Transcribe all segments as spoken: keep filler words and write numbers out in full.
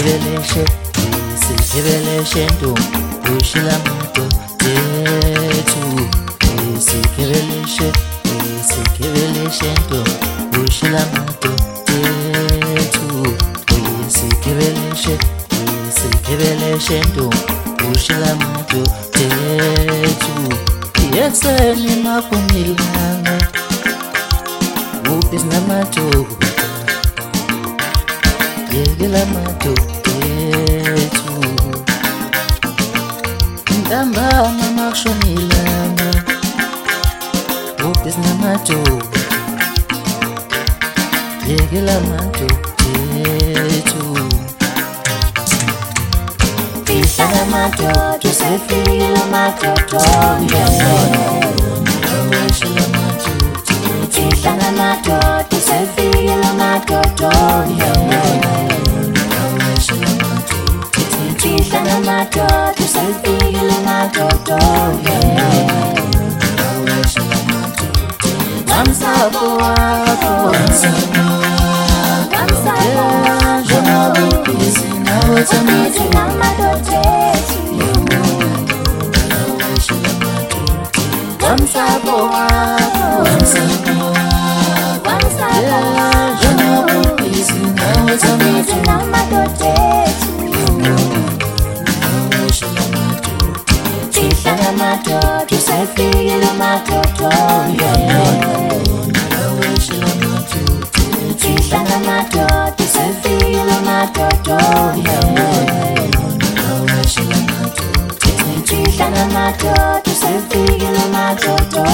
Isikebeleshe, isikebeleshe ntombi ushila moto tethu. Isikebeleshe, isikebeleshe ntombi ushila moto tethu. Isikebeleshe, isikebeleshe ntombi ushila moto tethu. Yekseni maphumilanga ubis namatoku yekela matoku tethu. Ntambama makushonilanga ubis namatoku yekela matoku tethu. Ihlala matoto sefikile matoto Ihlala matoto sefikile matoto Ihlala matoto sefikile matoto Wamsabo wako Wamsabo Wamsabo Wamsabo wako Wamsabo Wamsabo Jona bupisi nawe tamitu Namadotetu Ihlala matoto sefikile matoto Ihlala matoto sefikile matoto Ihlala matoto sefikile matoto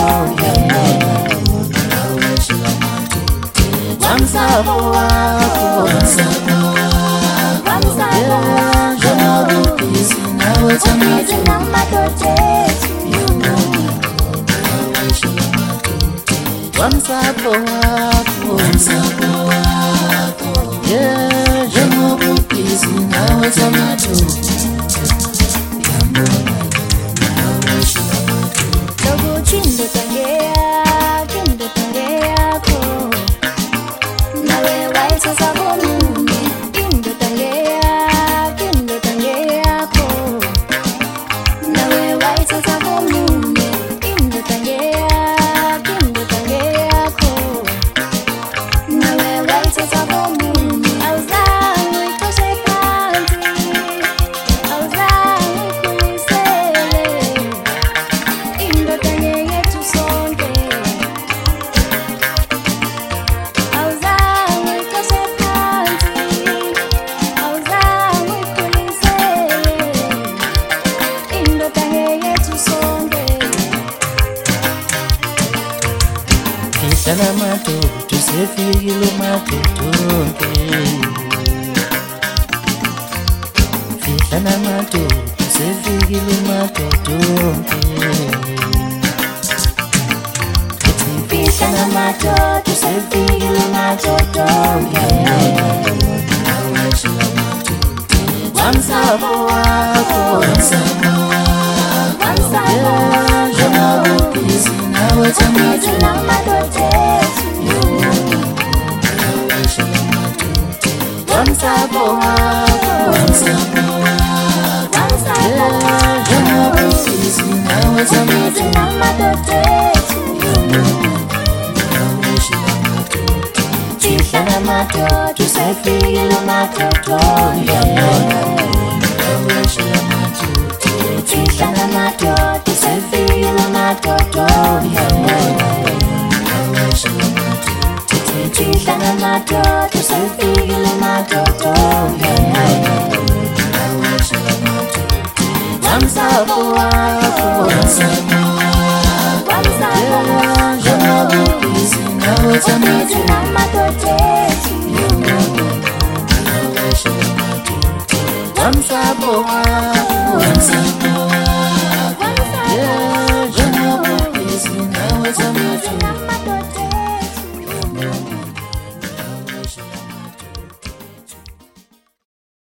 Wamsabo wako Wamsabo Wamsabo Jona bupisi nawe tamitu Namadotetu Wamsabo wako Wamsabo wako Yeah, jona bupisi nawe tamitu Logo chindo tangea, chindo tangea ko Nawe waisa sabonumi, chindo tangea, chindo tangea ko Nawe waisa sabonumi, chindo tangea, chindo tangea ko Nawe waisa sabonumi, auzangu ikoshe panti Auzangu ikulisele Ihlala matoto sefikile matoto Ihlala matoto sefikile matoto Ihlala matoto sefikile matoto Wamsabo wako Wamsabo Wamsabo Jona bupisi nawe tamitu Wamsabo wako Wamsabo Wamsabo Jona bupisi nawe tamitu Ihlala matoto sefikile matoto Ihlala matoto sefikile matoto Ihlala matoto sefikile matoto Wamsabo wako Wamsabo Wamsabo Jona bupisi nawe tamitu Wamsabo wako Wamsabo